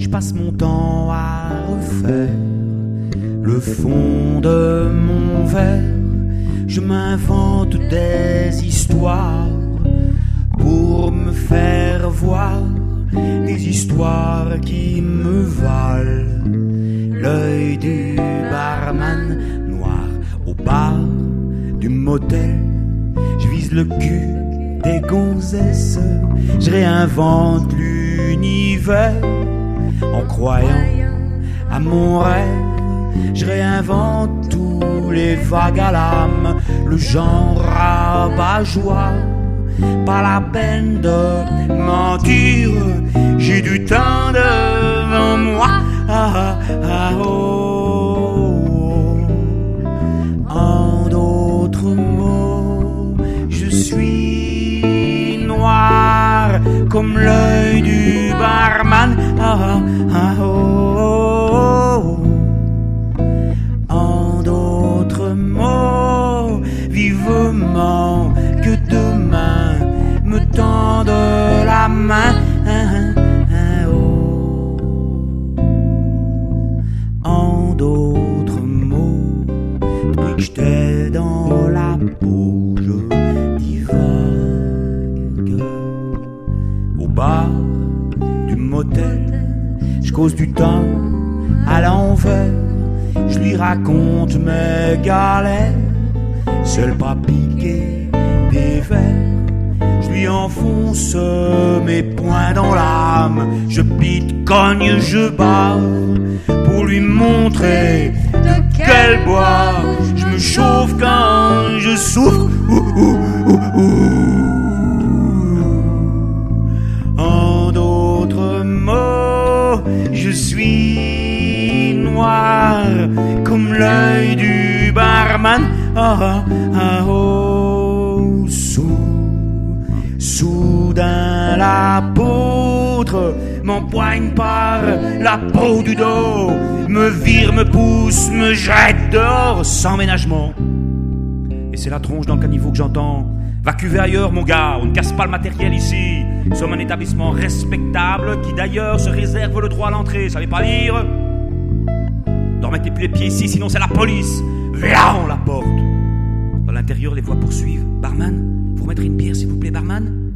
passe mon temps à refaire le fond de mon verre. Je m'invente des histoires pour me faire voir, des histoires qui me valent l'œil du barman noir au bar du motel. Je vise le cul des gonzesses, je réinvente l'univers en croyant à mon rêve. Je réinvente tous les vagues à l'âme, le genre rabat-joie. Pas la peine de mentir, j'ai du temps devant moi. Ah, ah, oh, oh. En d'autres mots, je suis noir comme l'œil du barman. Ah, ah, oh, oh. En d'autres mots, vivement que demain me tende la main. Oh. En d'autres mots, depuis que j'étais dans la peau, je divague. Au bar du motel, je cause du temps à l'envers. Je lui raconte mes galères, seul pas piqué des verres. Je lui enfonce mes poings dans l'âme. Je pite, cogne, je bave pour lui montrer de quel bois je me chauffe quand je souffre. En d'autres mots, je suis noir comme l'œil du barman. Ah, ah, oh. Soudain l'apôtre m'empoigne par la peau du dos, me vire, me pousse, me jette dehors sans ménagement. Et c'est la tronche dans le caniveau que j'entends. Va cuver ailleurs mon gars, on ne casse pas le matériel ici. Nous sommes un établissement respectable qui d'ailleurs se réserve le droit à l'entrée. Savez pas lire? Ne remettez plus les pieds ici, sinon c'est la police. Viens la porte. Dans l'intérieur, les voix poursuivent. Barman, vous remettrez une bière s'il vous plaît, barman?